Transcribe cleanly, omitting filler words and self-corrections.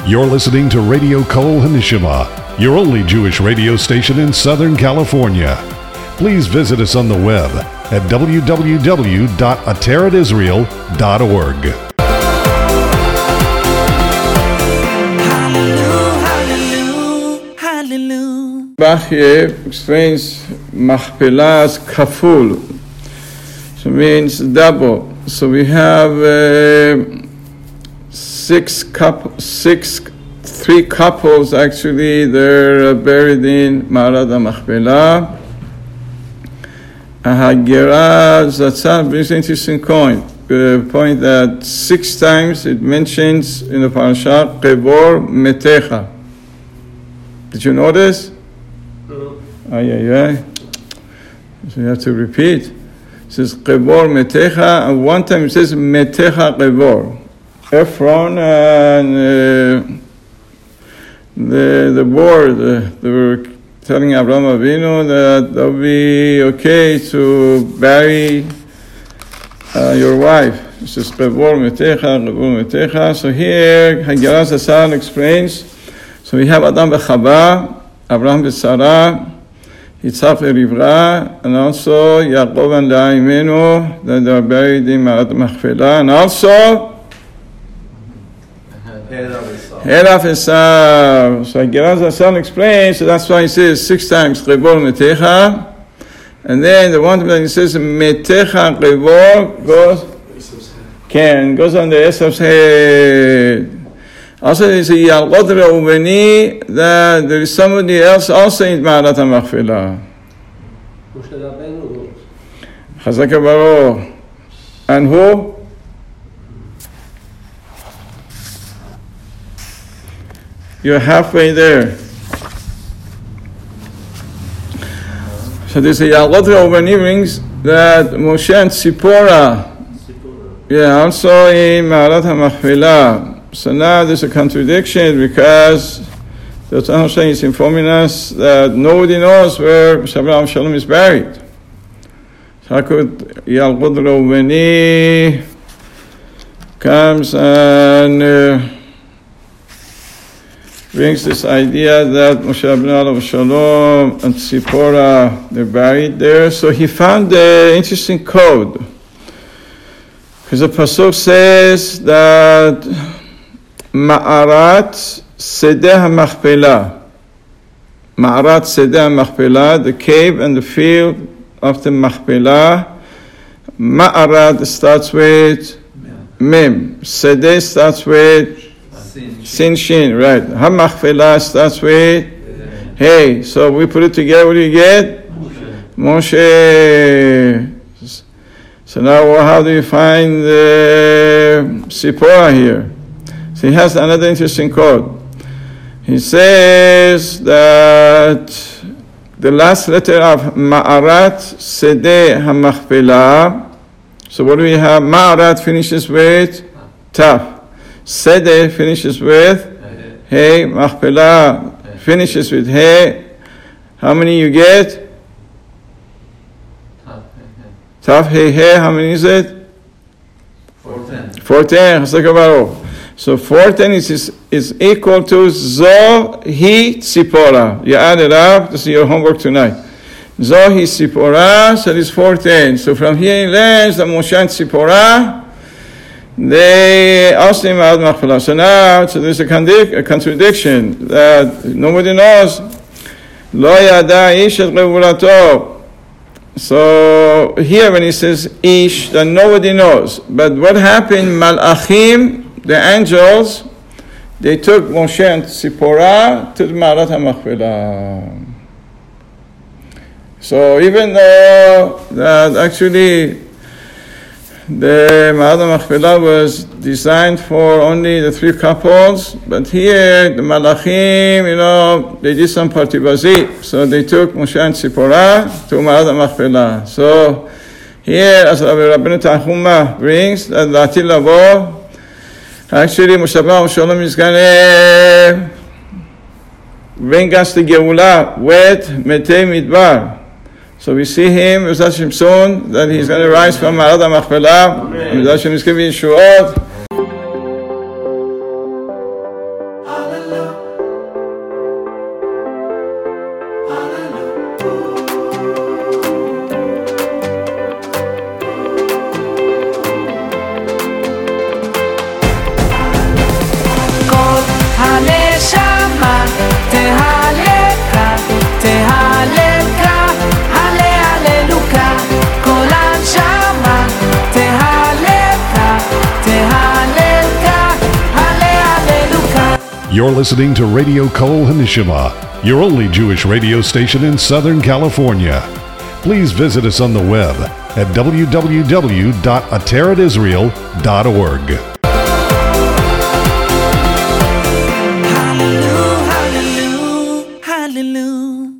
You're listening to Radio Kol Hanishima, your only Jewish radio station in Southern California. Please visit us on the web at www.ateratisrael.org. Bachye explains Machpelah as kaful, so means double. So we have three couples actually. They're buried in Ma'arat HaMachpelah. Hagera Zatzal brings an interesting point that 6 times it mentions in the parasha Qevor Metecha. Did you notice? No. So you have to repeat. It says Qevor Metecha, and one time it says Metecha Qevor. Ephron and the board, they were telling Abraham Avinu that they'll be okay to bury your wife. It says Qevor Metecha. So here Hagera Zatzal explains. So we have Adam v'Chava, Abraham v'Sarah, Yitzhak v'Rivka, and also Yaakov and Leah Imenu, that they are buried in Ma'arat Machpelah, and also Hera v'Esav. So Hagera Zatzal explains, so that's why he says 6 times Qevor Metecha, and then the one time that he says Metecha Qevor goes on the Esav's head. Also, there is a Yalkot Reuveni that there is somebody else also in Ma'arat HaMachpelah. Chazak Baruch. And who? You're halfway there. So there's a Yalkot Reuveni brings that Moshe and Tzipora. Yeah, also in Ma'arat HaMachpelah. So now there's a contradiction because the Torah is informing us that nobody knows where Avraham Shalom is buried. So how could Yalkut Reuveni comes and brings this idea that Moshe Rabbeinu Shalom and Tzipora, they're buried there. So he found an interesting code. Because the Pasuk says that Ma'arat Sedeh HaMachpelah. Ma'arat Sedeh HaMachpelah, the cave and the field of the Machpelah. Ma'arat starts with Mem. Sedeh starts with Sin Shin, right. HaMachpelah starts with Hey. So we put it together, what do you get? Moshe. So now how do you find the Sipporah here? So he has another interesting quote. He says that the last letter of Ma'arat Sedeh HaMachpelah. So what do we have? Ma'arat finishes with Taf. Sedeh finishes with Hey. Machpelah finishes with Hey. How many you get? Taf Hey Hey. How many is it? 410. So 410 is equal to Zo Hi Tzipora. You add it up. This is your homework tonight. Zo Hi Tzipora, so it is 410. So from here he learns that Moshe and Tzipora, they also in Ma'arat Machpelah. So now, there's a contradiction that nobody knows. Lo yada ish et gevurato. So here when he says ish, then nobody knows. But what happened? Malachim, the angels, they took Moshe and Tzipora to the Ma'arat HaMachpelah. So even though that actually the Ma'arat HaMachpelah was designed for only the 3 couples, but here the Malachim, they did some partibazi. So they took Moshe and Tzipora to Ma'arat HaMachpelah. So here, as Rabbeinu Tanchuma brings, that Lati Lavo, actually, Moshe Rabbeinu Shalom is going to bring us the Geulah with Metei Midbar. So we see him, Mizat Hashem, soon, that he's going to rise from Ma'arat HaMachpelah. Mizat Hashem is going to be in Shuot. You're listening to Radio Kol Hanishma, your only Jewish radio station in Southern California. Please visit us on the web at www.ateretisrael.org.